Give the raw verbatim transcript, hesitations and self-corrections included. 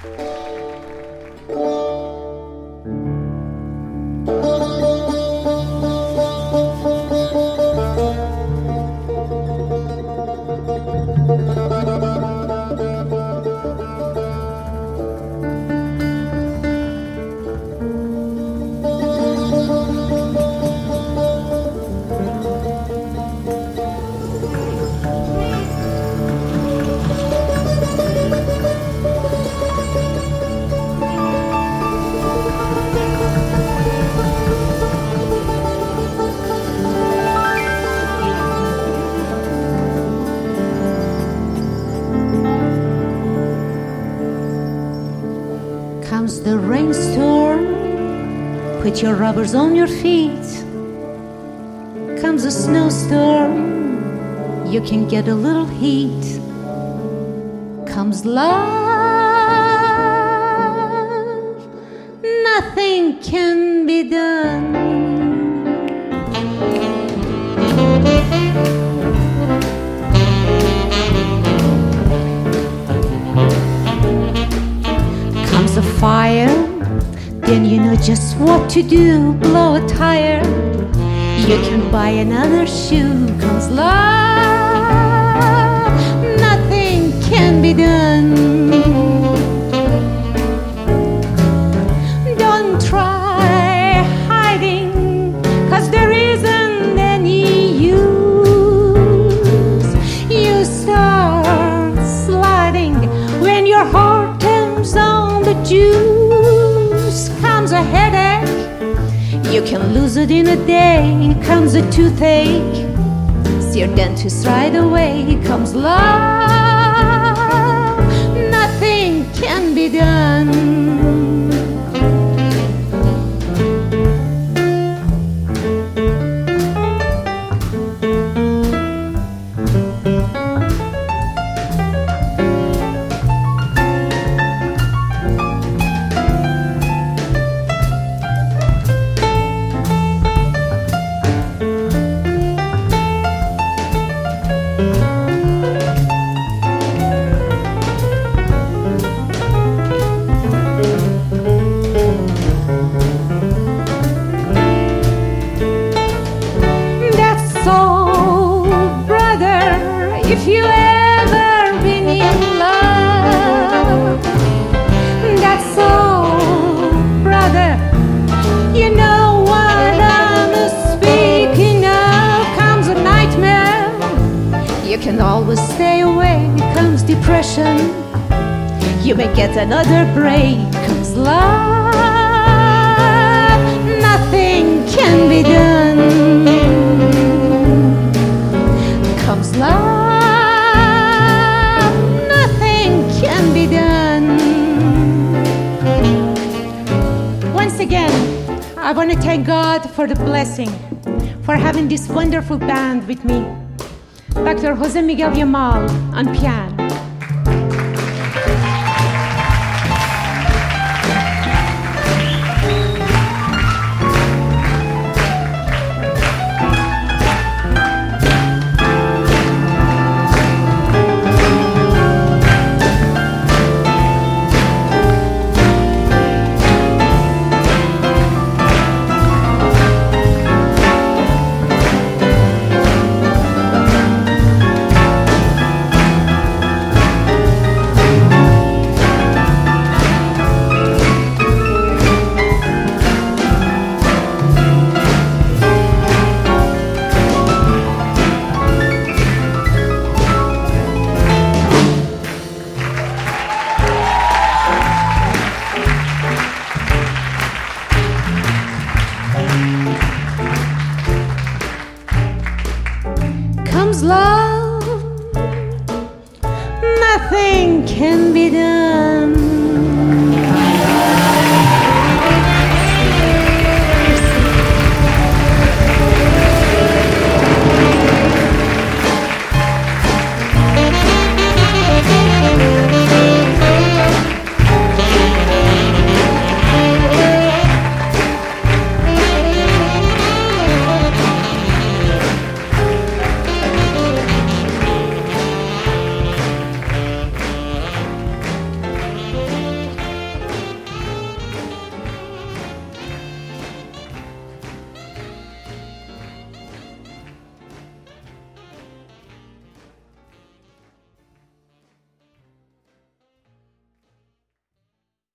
Comes the rainstorm, put your rubbers on your feet. Comes a snowstorm, you can get a little heat. Comes love, nothing can be done. Comes a fire, then you know just what to do. Blow a tire, you can buy another shoe. Comes love, nothing can be done. Don't try hiding, 'cause there isn't any use. You start sliding when your heart turns on the juice. Comes a headache, you can lose it in a day. Comes a toothache, see your dentist right away. Comes love, nothing can be done. If you ever been in love, that's all, brother. You know what I'm speaking of. Comes a nightmare, you can always stay away. Comes depression, you may get another break. Comes love, nothing can be done. Comes love, again, I want to thank God for the blessing, for having this wonderful band with me. Doctor Jose Miguel Yamal on piano,